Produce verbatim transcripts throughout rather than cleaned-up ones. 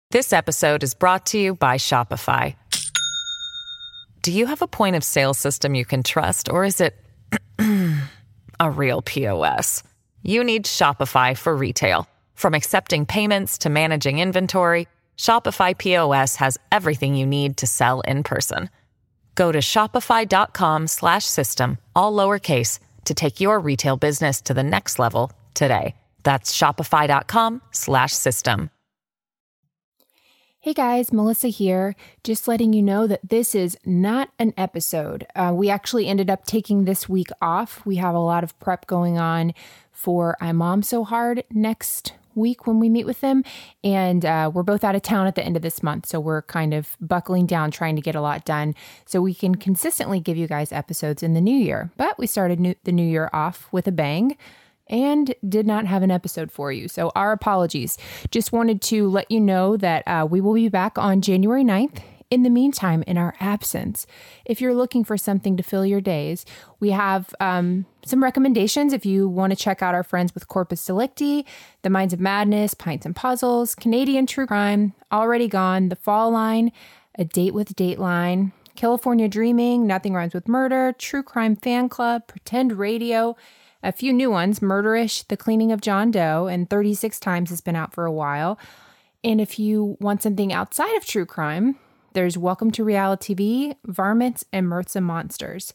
This episode is brought to you by Shopify. Do you have a point of sale system you can trust, or is it a real P O S? You need Shopify for retail. From accepting payments to managing inventory, Shopify P O S has everything you need to sell in person. Go to shopify.com slash system, all lowercase, to take your retail business to the next level today. That's shopify.com slash system. Hey guys, Melissa here. Just letting you know that this is not an episode. Uh, we actually ended up taking this week off. We have a lot of prep going on for I Mom So Hard next week when we meet with them. And uh, we're both out of town at the end of this month. So we're kind of buckling down, trying to get a lot done so we can consistently give you guys episodes in the new year. But we started new- the new year off with a bang and did not have an episode for you. So our apologies. Just wanted to let you know that uh, we will be back on January ninth. In the meantime, in our absence, if you're looking for something to fill your days, we have um, some recommendations. If you want to check out our friends with Corpus Delicti, The Minds of Madness, Pints and Puzzles, Canadian True Crime, Already Gone, The Fall Line, A Date with Dateline, California Dreaming, Nothing Rhymes with Murder, True Crime Fan Club, Pretend Radio, a few new ones, Murderish, The Cleaning of John Doe, and thirty-six Times has been out for a while. And if you want something outside of true crime, there's Welcome to Reality T V, Varmints, and Mirths and Monsters.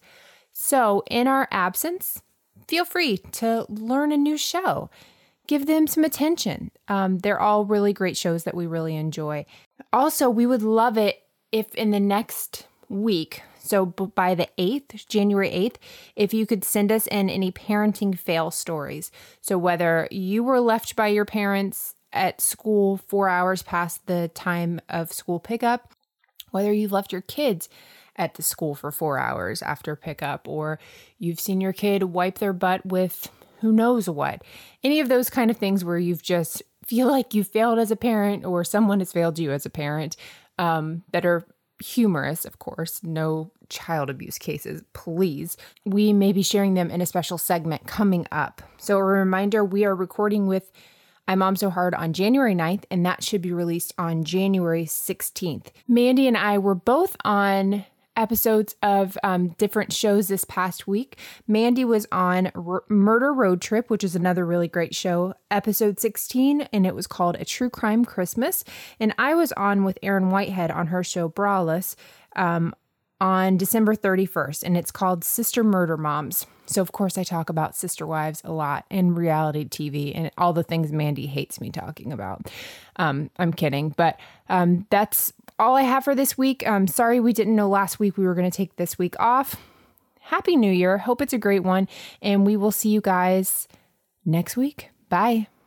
So in our absence, feel free to learn a new show. Give them some attention. Um, they're all really great shows that we really enjoy. Also, we would love it if in the next week, so by the eighth, January eighth, if you could send us in any parenting fail stories. So whether you were left by your parents at school four hours past the time of school pickup, whether you've left your kids at the school for four hours after pickup, or you've seen your kid wipe their butt with who knows what, any of those kind of things where you've just feel like you failed as a parent or someone has failed you as a parent, um, that are humorous, of course, no child abuse cases, please. We may be sharing them in a special segment coming up. So a reminder, we are recording with I Mom So Hard on January ninth, and that should be released on January sixteenth. Mandy and I were both on episodes of um, different shows this past week. Mandy was on R- Murder Road Trip, which is another really great show, episode sixteen, and it was called A True Crime Christmas. And I was on with Erin Whitehead on her show Braless um, on December thirty-first, and it's called Sister Murder Moms. So, of course, I talk about sister wives a lot in reality T V and all the things Mandy hates me talking about. Um, I'm kidding, but um, that's all I have for this week. Um, sorry we didn't know last week we were going to take this week off. Happy New Year. Hope it's a great one, and we will see you guys next week. Bye.